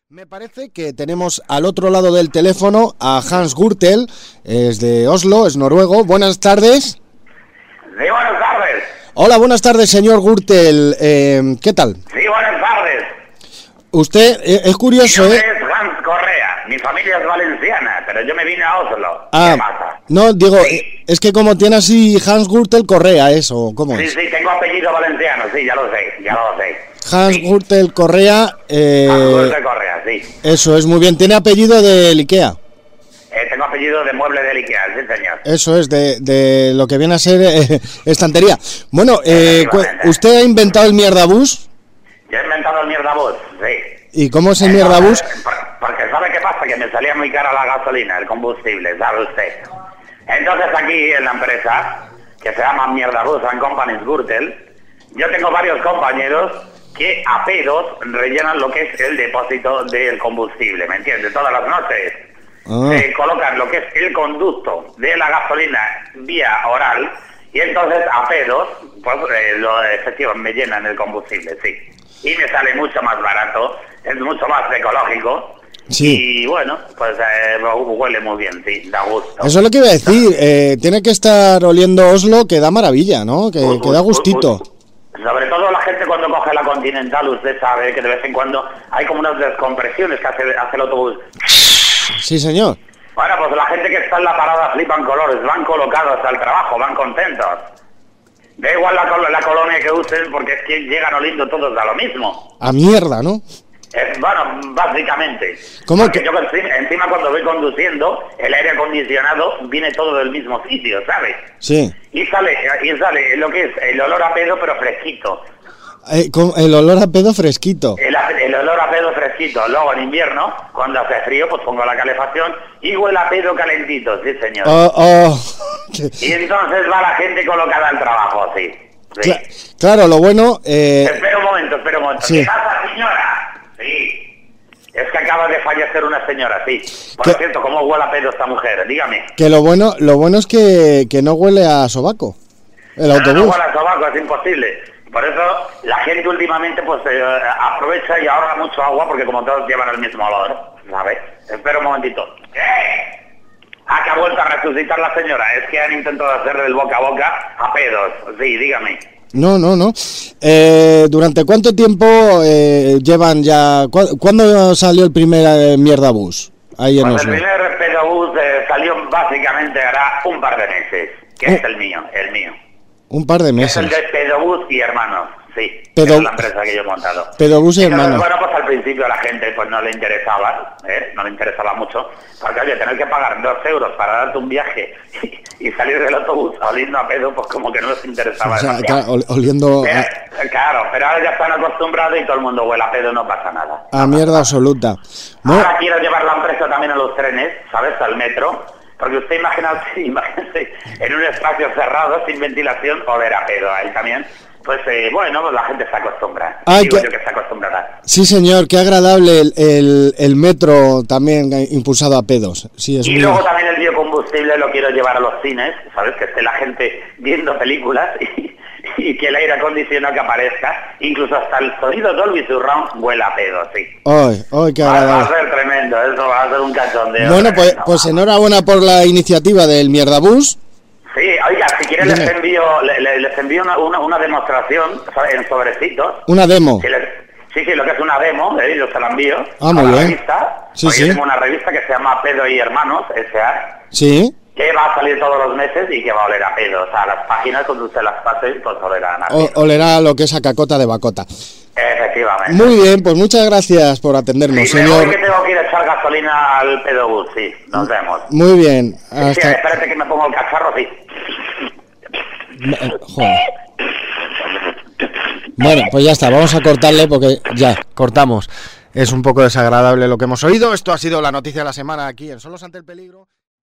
Me parece que tenemos al otro lado del teléfono a Hans Gürtel, es de Oslo, es noruego. Buenas tardes. Sí, buenas tardes. Hola, buenas tardes, señor Gürtel. ¿Qué tal? Sí, buenas tardes. Usted, es curioso, Mi nombre es Hans Correa. Mi familia es valenciana, pero yo me vine a Oslo. Ah, ¿Qué pasa? no, digo, Sí. es que como tiene así Hans Gürtel Correa, eso, ¿cómo Sí, es? sí, tengo apellido valenciano, sí, ya lo sé. Hans Sí. Gürtel Correa, Hans Gürtel Correa, sí. eso es muy bien. Tiene apellido del IKEA. Tengo apellido de mueble del IKEA, sí, señor. Eso es, de lo que viene a ser estantería. Bueno, Efectivamente. ¿usted ha inventado el mierdabús? Yo he inventado el mierdabús, sí. ¿Y cómo es el mierdabús? Porque ¿sabe qué pasa? Que me salía muy cara la gasolina, el combustible, ¿sabe usted? Entonces aquí en la empresa, que se llama Mierdabús and Companies Gürtel, yo tengo varios compañeros que a pedos rellenan lo que es el depósito del combustible, ¿me entiende? Todas las noches se colocan lo que es el conducto de la gasolina vía oral y entonces a pedos, pues efectivamente me llenan el combustible, sí. Y me sale mucho más barato, es mucho más ecológico. Sí. Y bueno, pues huele muy bien, sí, da gusto. Eso es lo que iba a decir. Tiene que estar oliendo Oslo, que da maravilla, ¿no? Que da gustito. Sobre todo la gente cuando coge la Continental, usted sabe que de vez en cuando hay como unas descompresiones que hace el autobús. Sí, señor. Bueno, pues la gente que está en la parada flipan colores, van colocados al trabajo, van contentos. Da igual la colonia que usen porque es que llegan oliendo todos a lo mismo. A mierda, ¿no? Bueno, básicamente. ¿Cómo Porque que? yo encima cuando voy conduciendo, el aire acondicionado viene todo del mismo sitio, ¿sabes? Sí. Y sale lo que es el olor a pedo, pero fresquito. El olor a pedo fresquito. El olor a pedo fresquito. Luego en invierno, cuando hace frío, pues pongo la calefacción y huele a pedo calentito, sí señor. Y entonces va la gente colocada al trabajo, sí. Claro, lo bueno... Espera un momento. Sí. ¿Qué pasa, señora? Sí. Es que acaba de fallecer una señora, sí. Por cierto, ¿cómo huele a pedo esta mujer? Dígame. Que lo bueno es que no huele a sobaco. El autobús. No huele a sobaco, es imposible. Por eso la gente últimamente pues aprovecha y ahorra mucho agua porque como todos llevan el mismo olor, ¿sabes? Espera un momentito. ¿Qué? Que ha vuelto a resucitar la señora. Es que han intentado hacer del boca a boca a pedos. Sí, dígame. No. ¿Durante cuánto tiempo llevan ya? ¿Cuándo salió el primer mierdabús? Ahí en Pues Oslo. el primer pedobús salió básicamente hará un par de meses, que es el mío. Un par de meses. Es el de Pedobús y Hermanos, sí. Es la empresa que yo he montado. Pedobús y Entonces, Hermanos. bueno, pues al principio a la gente pues no le interesaba, no le interesaba mucho, porque oye, tener que pagar 2 euros para darte un viaje y salir del autobús oliendo a pedo, pues como que no les interesaba. O sea, demasiado. oliendo Claro, pero ahora ya están acostumbrados y todo el mundo huele a pedo, no pasa nada. a mierda absoluta. No, Ahora quiero llevar la empresa también a los trenes, ¿sabes? Al metro. Porque usted imagínese en un espacio cerrado, sin ventilación, oler a pedo ahí también. Pues bueno, pues la gente se acostumbra. Digo yo que se acostumbrará. Sí, señor, qué agradable el metro también impulsado a pedos. Sí, es luego también el biocombustible lo quiero llevar a los cines, ¿sabes? Que esté la gente viendo películas y que el aire acondicionado que aparezca, incluso hasta el sonido Dolby Surround huela a pedo, sí. ¡Ay, qué Va agradable! a ser tremendo, eso va a ser un cachondeo. Bueno, tremendo. pues enhorabuena por la iniciativa del mierdabús. Sí, oiga, si quieren les envío una demostración, ¿sabes? En sobrecitos. Una demo. Sí, lo que es una demo, yo se la envío Ah, muy a la bien. revista. Sí. Yo tengo una revista que se llama Pedo y Hermanos, S.A., Sí. que va a salir todos los meses y que va a oler a pedo. O sea, las páginas cuando usted las pase, pues olerán a pedo. Olerá lo que es a cacota de bacota. Efectivamente. Muy bien, pues muchas gracias por atendernos, Sí, me voy señor. que tengo que ir a echar gasolina al pedobús, sí. Nos vemos. Muy bien. Sí, espérate que me pongo el cacharro, sí. Joder. Bueno, pues ya está, vamos a cortarle porque ya, cortamos. Es un poco desagradable lo que hemos oído. Esto ha sido la noticia de la semana aquí en Solos ante el peligro.